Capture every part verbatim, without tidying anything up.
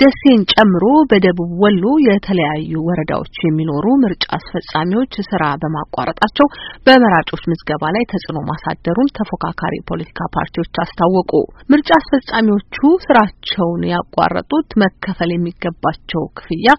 ደሴን ጨምሮ በደቡብ ወሎ የተለያዩ ወረዳዎች የሚኖሩ ምርጫ አስፈጻሚዎች ስራ በማቋረጣቸው በመራጮች ምዝገባ ላይ ተጽዕኖ ማሳደሩን ተፎካካሪ ፖለቲካ ፓርቲዎች አስታወቁ። ምርጫ አስፈጻሚዎቹ ስራቸውን ያቋረጡት መከፈል የሚገባቸው ክፍያ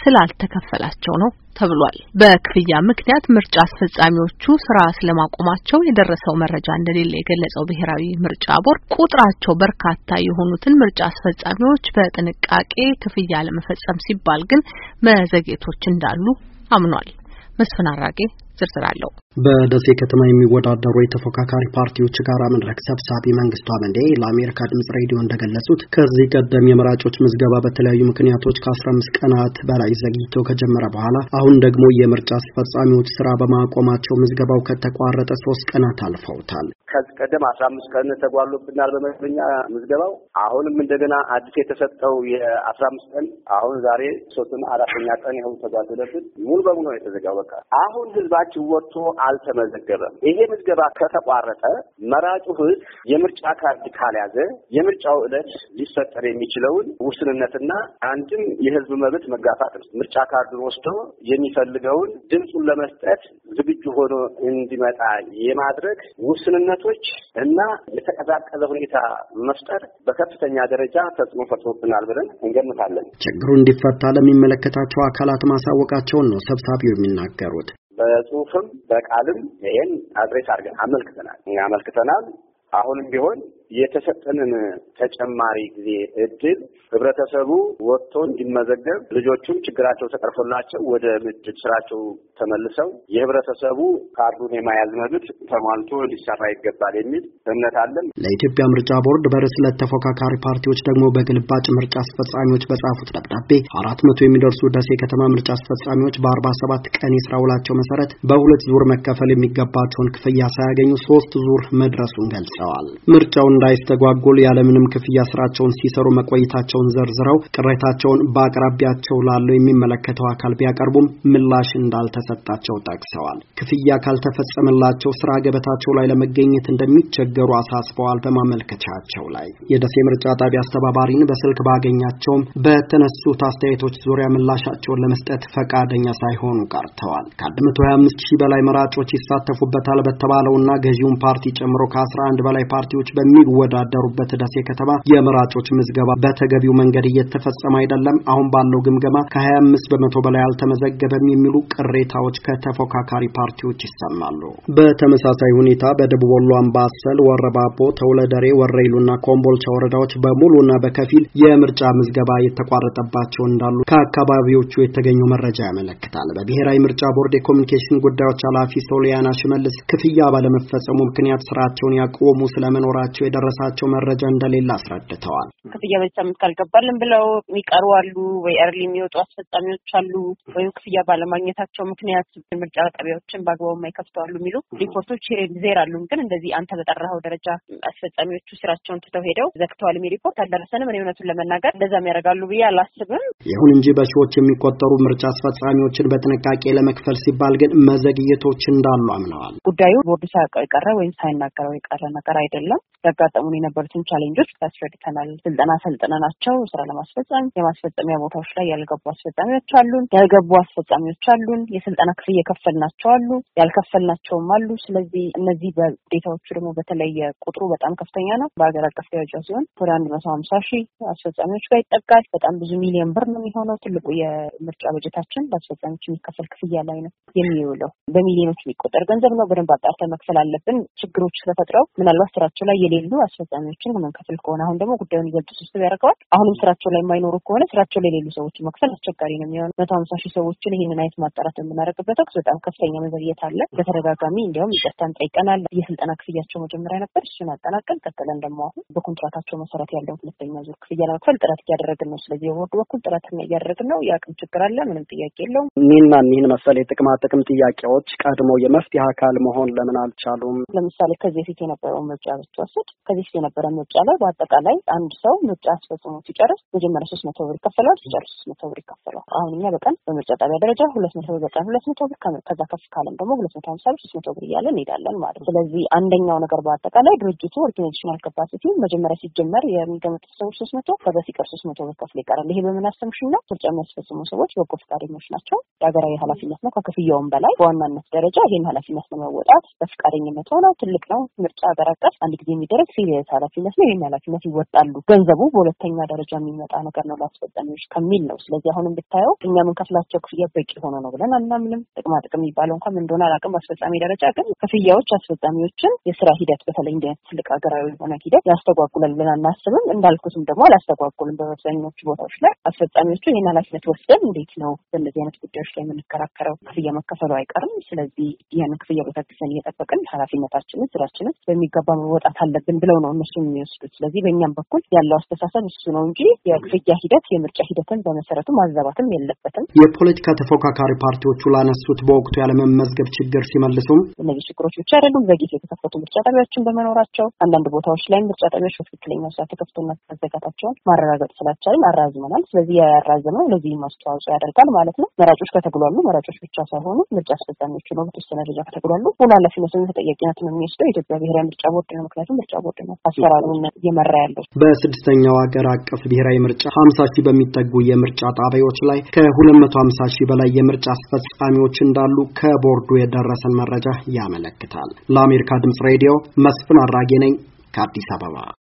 ስላልተከፈላቸው ነው ተብሏል። በክፍያ ምክንያት ምርጫ አስፈጻሚዎቹ ስራ ስለማቆማቸው የደረሰው መረጃ እንደሌለ የገለጸው ብሔራዊ ምርጫ ቦርድ ቁጥራቸው በርካታ የሆኑትን ምርጫ አስፈጻሚዎች በጥንቃቄ ክፍያ ለመፈጸም ሲባል ግን መዘግየቶች እንዳሉ አምኗል። መስፍን አራጌ ዝርዝር አለው። በደሴ ከተማ የሚወዳደሩ የተፎካካሪ ፓርቲዎች ጋራ መድረክ ሰብሳቢ መንግስቱ አመንዴ ለአሜሪካ ድምጽ ሬዲዮ እንደገለጹት ከዚህ ቀደም የመራጮች ምዝገባ በተለያዩ ምክንያቶች ከአስራ አምስት ቀናት በላይ ዘግይቶ ከጀመረ በኋላ አሁን ደግሞ የምርጫ አስፈጻሚዎች ስራ በማቆማቸው ምዝገባው ከተቋረጠ ሶስት ቀናት አልፈውታል። ከዚህ ቀደም አስራ አምስት ቀን ተጓሎብናል በመደበኛ ምዝገባው። አሁንም እንደገና አዲስ የተሰጠው የአስራ አምስት ቀን አሁን ዛሬ ሶስትና አራተኛ ቀን ይሁን ተጓሎብን ሙሉ በሙሉ ነው የተዘጋው። በቃ አሁን ህዝባችን ወጥቶ አልተመዘገበም። ይሄ ምዝገባ ከተቋረጠ መራጩ ህዝብ የምርጫ ካርድ ካልያዘ የምርጫው ዕለት ሊፈጠር የሚችለውን ውስንነትና አንድም የህዝብ መብት መጋፋት ነው። ምርጫ ካርዱን ወስዶ የሚፈልገውን ድምፁን ለመስጠት ዝግጁ ሆኖ እንዲመጣ የማድረግ ውስንነቶች እና የተቀዛቀዘ ሁኔታ መፍጠር በከፍተኛ ደረጃ ተጽዕኖ ፈጥሮብናል ብለን እንገምታለን። ችግሩ እንዲፈታ ለሚመለከታቸው አካላት ማሳወቃቸውን ነው ሰብሳቢው የሚናገሩት። በጽሁፍም በቃልም ይሄን አድሬስ አድርገን አመልክተናል አመልክተናል አሁንም ቢሆን የተሰጠንን ተጨማሪ ጊዜ እድል ህብረተሰቡ ወጥቶ እንዲመዘገብ ልጆቹም ችግራቸው ተቀርፎላቸው ወደ ምድብ ስራቸው ተመልሰው የህብረተሰቡ ካርዱን የማያዝ መብት ተሟልቶ ሊሰራ ይገባል የሚል እምነት አለን። ለኢትዮጵያ ምርጫ ቦርድ በርዕሰ ተፎካካሪ ፓርቲዎች ደግሞ በግልባጭ ምርጫ አስፈጻሚዎች በጻፉት ደብዳቤ አራት መቶ የሚደርሱ ደሴ ከተማ ምርጫ አስፈጻሚዎች በአርባ ሰባት ቀን የስራ ውላቸው መሰረት በሁለት ዙር መከፈል የሚገባቸውን ክፍያ ሳያገኙ ሶስት ዙር መድረሱን ገልጸዋል። ምርጫው እንዳይስተጓጎል ያለምንም ክፍያ ስራቸውን ሲሰሩ መቆየታቸውን ዘርዝረው ቅሬታቸውን በአቅራቢያቸው ላለው የሚመለከተው አካል ቢያቀርቡም ምላሽ እንዳልተሰጣቸው ጠቅሰዋል። ክፍያ ካልተፈጸመላቸው ስራ ገበታቸው ላይ ለመገኘት እንደሚቸገሩ አሳስበዋል። በማመልከቻቸው ላይ የደሴ ምርጫ ጣቢያ አስተባባሪን በስልክ ባገኛቸውም በተነሱት አስተያየቶች ዙሪያ ምላሻቸውን ለመስጠት ፈቃደኛ ሳይሆኑ ቀርተዋል። ከአንድ መቶ ሀያ አምስት ሺህ በላይ መራጮች ይሳተፉበታል በተባለውና ገዢውን ፓርቲ ጨምሮ ከአስራ አንድ በላይ ፓርቲዎች በሚወዳደሩበት ደሴ ከተማ የመራጮች ምዝገባ በተገቢው መንገድ እየተፈጸመ አይደለም፣ አሁን ባለው ግምገማ ከሀያ አምስት በመቶ በላይ አልተመዘገበም የሚሉ ቅሬታዎች ከተፎካካሪ ፓርቲዎች ይሰማሉ። በተመሳሳይ ሁኔታ በደቡብ ወሎ አምባሰል፣ ወረባቦ፣ ተውለደሬ፣ ወረይሉና ኮምቦልቻ ወረዳዎች በሙሉና በከፊል የምርጫ ምዝገባ የተቋረጠባቸው እንዳሉ ከአካባቢዎቹ የተገኘው መረጃ ያመለክታል። በብሔራዊ ምርጫ ቦርድ የኮሙኒኬሽን ጉዳዮች ኃላፊ ሶሊያና ሽመልስ ክፍያ ባለመፈጸሙ ምክንያት ስራቸውን ያቆሙ ስለመኖራቸው የደረሳቸው መረጃ እንደሌለ አስረድተዋል። ክፍያ በሳምንት ካልገባልን ብለው የሚቀሩ አሉ ወይ አርሊ የሚወጡ አስፈጻሚዎች አሉ ወይ ክፍያ ባለማግኘታቸው ምክንያት ምርጫ ጣቢያዎችን በአግባቡ የማይከፍቱ አሉ የሚሉ ሪፖርቶች ዜር አሉ። ግን እንደዚህ አንተ በጠራኸው ደረጃ አስፈጻሚዎቹ ስራቸውን ትተው ሄደው ዘግተዋል የሚል ሪፖርት አልደረሰንም። እኔ እውነቱን ለመናገር እንደዛም ያደርጋሉ ብዬ አላስብም። ይሁን እንጂ በሺዎች የሚቆጠሩ ምርጫ አስፈጻሚዎችን በጥንቃቄ ለመክፈል ሲባል ግን መዘግየቶች እንዳሉ አምነዋል። ጉዳዩ ቦርዱ ሳያውቀው የቀረ ወይም ሳይናገረው የቀረ ነገር አይደለም። ያጋጠሙን የነበሩትን ቻሌንጆች ታስረድተናል። ስልጠና ሰልጥነናቸው ስራ ለማስፈጸም የማስፈጸሚያ ቦታዎች ላይ ያልገቡ አስፈጻሚዎች አሉን፣ ያልገቡ አስፈጻሚዎች አሉን፣ የስልጠና ክፍያ የከፈልናቸው አሉ፣ ያልከፈልናቸውም አሉ። ስለዚህ እነዚህ በዴታዎቹ ደግሞ በተለየ ቁጥሩ በጣም ከፍተኛ ነው። በአገር አቀፍ ደረጃ ሲሆን ወደ አንድ መቶ ሀምሳ ሺህ አስፈጻሚዎች ጋር ይጠጋል። በጣም ብዙ ሚሊዮን ብር ነው የሚሆነው። ትልቁ የምርጫ በጀታችን በአስፈጻሚዎች የሚከፈል ክፍያ ላይ ነው የሚውለው። በሚሊዮኖች የሚቆጠር ገንዘብ ነው። በደንብ አጣርተን መክፈል አለብን። ችግሮች ተፈጥረው ምናልባት ስራቸው ላይ የሌሉ አስፈጻሚዎችን መንከፈል ከሆነ አሁን ደግሞ ጉዳዩን ይበልጥ ውስብስብ ያደርገዋል። አሁንም ስራቸው ላይ የማይኖሩ ከሆነ ስራቸው ላይ የሌሉ ሰዎች መክፈል አስቸጋሪ ነው የሚሆነው። መቶ ሀምሳ ሺህ ሰዎችን ይሄንን አይነት ማጣራት የምናደርግበት ወቅት በጣም ከፍተኛ መዘግየት አለ። በተደጋጋሚ እንዲያውም ይቅርታን ጠይቀናል። የስልጠና ክፍያቸው መጀመሪያ ነበር፣ እሱን አጠናቀን ቀጥለን ደግሞ አሁን በኮንትራታቸው መሰረት ያለው ሁለተኛ ዙር ክፍያ ለመክፈል ጥረት እያደረግን ነው። ስለዚህ በቦርዱ በኩል ጥረት እያደረግን ነው። የአቅም ችግር አለ፣ ምንም ጥያቄ የለውም። እኒህና እኒህን መሰል የጥቅማ ጥቅም ጥያቄዎች ቀድሞ የመፍትሄ አካል መሆን ለምን አልቻሉም? ለምሳሌ ከዚህ በፊት የነበረው ምርጫ ብትወስድ ከዚህ የነበረ ምርጫ ላይ በአጠቃላይ አንድ ሰው ምርጫ አስፈጽሞ ሲጨርስ መጀመሪያ ሶስት መቶ ብር ይከፈላል፣ ሲጨርስ ሶስት መቶ ብር ይከፈላል። አሁን እኛ በቀን በምርጫ ጣቢያ ደረጃ ሁለት መቶ ብር በቀን ሁለት መቶ ብር ከዛ ከፍ ካለም ደግሞ ሁለት መቶ ሃምሳ ብር ሶስት መቶ ብር እያለን እንሄዳለን ማለት ነው። ስለዚህ አንደኛው ነገር በአጠቃላይ ድርጅቱ ኦርጋናይዜሽናል ካፓሲቲ መጀመሪያ ሲጀመር የሚገመቱት ሰዎች ሶስት መቶ ከዛ ሲቀር ሶስት መቶ ብር ከፍል ይቀራል። ይሄ በምን አሰምሽን ነው? ምርጫ የሚያስፈጽሙ ሰዎች በጎ ፈቃደኞች ናቸው። የሀገራዊ ኃላፊነት ነው። ከክፍያውም በላይ በዋናነት ደረጃ ይሄን ኃላፊነት ለመወጣት በፍቃደኝነት ሆነው ትልቅ ነው። ምርጫ ሀገር አቀፍ አንድ ጊዜ የሚደረግ ሲሪየስ ኃላፊነት ነው። ይሄን ኃላፊነት ይወጣሉ። ገንዘቡ በሁለተኛ ደረጃ የሚመጣ ነገር ነው ለአስፈጻሚዎች ከሚል ነው። ስለዚህ አሁንም ብታየው እኛ ምን ከፍላቸው ክፍያ በቂ ሆኖ ነው ብለን አናምንም። ጥቅማ ጥቅም የሚባለው እንኳን ምን እንደሆነ አላውቅም። አስፈጻሚ ደረጃ ግን ክፍያዎች አስፈጻሚዎችን የስራ ሂደት በተለይ እንደ ትልቅ ሀገራዊ የሆነ ሂደት ያስተጓጉላል ብለን አናስብም። እንዳልኩትም ደግሞ አላስተጓጉልም። በአብዛኞቹ ቦታዎች ላይ አስፈጻሚዎቹ ይሄን ኃላፊነት ወስደን እንዴት ነው በእነዚህ አይነት ጉዳዮች ላይ የምንከራከረው? ክፍያ መከፈሉ አይቀርም። ስለዚህ ያን ክፍያ በተግሰን እየጠበቅን ኃላፊነታችንን ስራችንን በሚገባ መወጣት አለብን ብለው ነው እነሱ የሚወስዱት። ስለዚህ በእኛም በኩል ያለው አስተሳሰብ እሱ ነው እንጂ የክፍያ ሂደት የምርጫ ሂደትን በመሰረቱ ማዛባትም የለበትም። የፖለቲካ ተፎካካሪ ፓርቲዎቹ ላነሱት በወቅቱ ያለመመዝገብ ችግር ሲመልሱም እነዚህ ችግሮች ብቻ አይደሉም። ዘግይተው የተከፈቱ ምርጫ ጣቢያዎችን በመኖራቸው አንዳንድ ቦታዎች ላይ ምርጫ ጣቢያዎች በትክክለኛው ሰዓት ተከፍቶና መዘጋታቸውን ማረጋገጥ ስላልቻልን አራዝመናል። ስለዚህ ያራዘመው ለዚህ አስተዋጽኦ ያደርጋል ማለት ነው። መራጮች ከተግሏሉ፣ መራጮች ብቻ ሳይሆኑ ምርጫ አስፈጻሚዎቹ ነው በተወሰነ ደረጃ ከተግሏሉ። ሙሉ ኃላፊነቱን ተጠያቂነቱን የሚወስደው የኢትዮጵያ ብሔራዊ ምርጫ ቦርድ ነው። ምክንያቱም ምርጫ ቦርድ ነው አሰራሩን እየመራ ያለው። በስድስተኛው ሀገር አቀፍ ብሔራዊ ምርጫ ሀምሳ ሺህ በሚጠጉ የምርጫ ጣቢያዎች ላይ ከሁለት መቶ ሀምሳ ሺህ በላይ የምርጫ አስፈጻሚዎች እንዳሉ ከቦርዱ የደረሰን መረጃ ያመለክታል። ለአሜሪካ ድምጽ ሬዲዮ መስፍን አራጌ ነኝ ከአዲስ አበባ።